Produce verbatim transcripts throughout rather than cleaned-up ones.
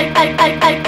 ai, ai, ai, ai.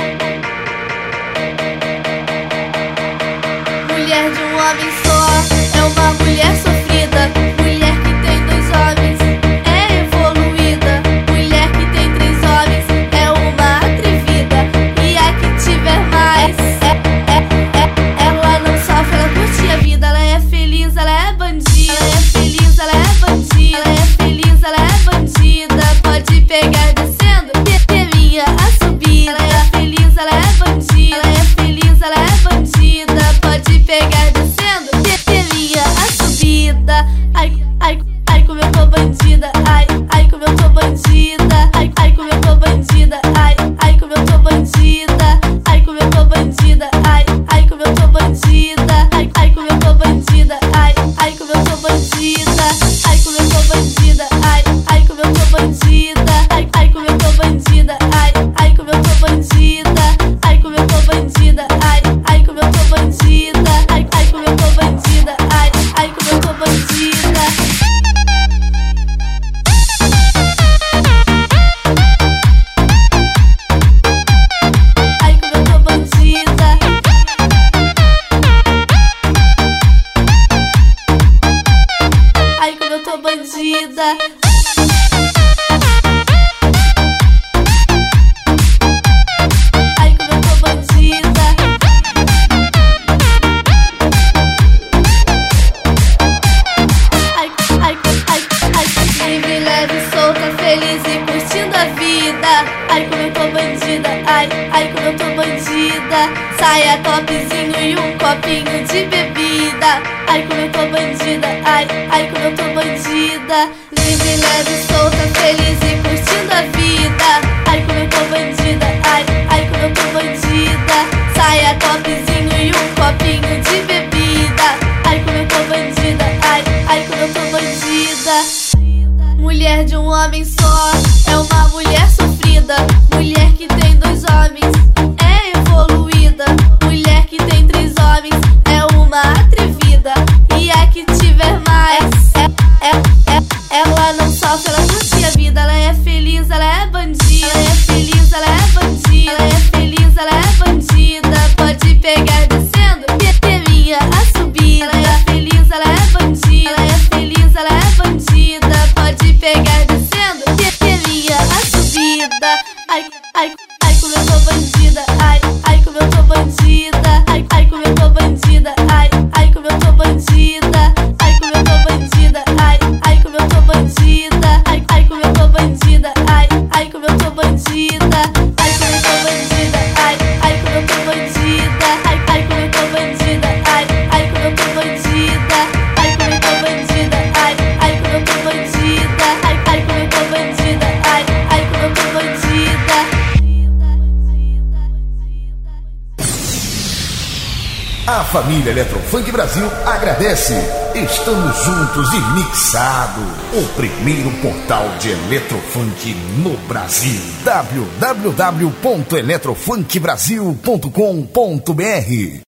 Mulher de um homem só é uma mulher sofrida. Mulher que tem dois homens é evoluída. Mulher que tem três homens é uma atrevida. E a que tiver mais é, é, é, ela não sofre, ela curte a vida. Ela é feliz, ela é bandida. Ela é feliz, ela é bandida. Ela é feliz, ela é bandida. Pode pegar descendo, teminha a subir. Ela é feliz, ela é bandida. Ela é feliz, ela é bandida. Pode pegar descendo, teminha a subida. Ai, ai, ai, como eu tô bandida. Ai, ai, como eu tô bandida. Ai, ai, como eu tô bandida. Ai, ai, como eu tô bandida. Ai, como eu tô bandida. Ai, ai, como eu tô bandida. Ai, ai, como eu tô bandida. Ai, ai, como eu tô bandida. Ai, como eu tô bandida. Ai, ai, como eu tô bandida. Ai, ai, como eu tô bandida. Ai, ai, como eu tô bandida. Ai, como eu tô bandida. Ai, ai, como eu tô bandida. Ai, ai, como eu tô bandida. Ai, ai, como eu tô bandida. Ai, como eu tô bandida. Ai, como eu tô bandida. Ai, como eu tô bandida. Ai, ai, ai, ai, livre, leve, solta, feliz e curtindo a vida. Ai, como eu tô bandida. Ai, ai, como eu tô bandida. Saia, topzinho e um copinho de bebida. Ai, como eu tô bandida. Ai, ai, como eu tô bandida. Livre, leve, solta, feliz e curtindo a vida. Ai, como eu tô bandida. Ai, ai, como eu tô bandida. Saia, topzinho e um copinho de bebida. Ai, como eu tô bandida. Ai, ai, como eu tô bandida. Mulher de um homem só é uma mulher sofrida. Mulher que tem dois homens é evoluída. Mulher que tem três homens é uma atrevida. E a que tiver mais é, é, é, ela não sofre, ela curte a vida. Ela é feliz, ela é bandida. Ela é feliz, ela é bandida. Ela é feliz, ela é bandida. Pode pegar descendo, teminha a subir. Ela é feliz, ela é bandida. Ela é feliz, ela é bandida. Pode pegar descendo, teminha a subida. Ai, ai, ai, como eu tô bandida. Ai, ai, como eu tô bandida. Ai, ai, como eu tô bandida. Ai, ai, como eu tô bandida. Ai, como eu tô bandida. Ai, ai, como eu tô bandida. Ai, ai, como eu tô bandida. Ai, ai, como eu tô bandida. Ai, como eu tô bandida. Ai, ai, como eu tô bandida. Ai, ai, como eu tô bandida. Ai, ai, como eu tô bandida. Ai, como eu tô bandida. Ai, ai, como eu tô bandida. Ai, ai, como eu tô bandida. Ai, ai, como eu tô bandida. A família Eletrofunk Brasil agradece. Estamos juntos e mixado. O primeiro portal de Eletrofunk no Brasil. w w w ponto eletrofunk brasil ponto com ponto b r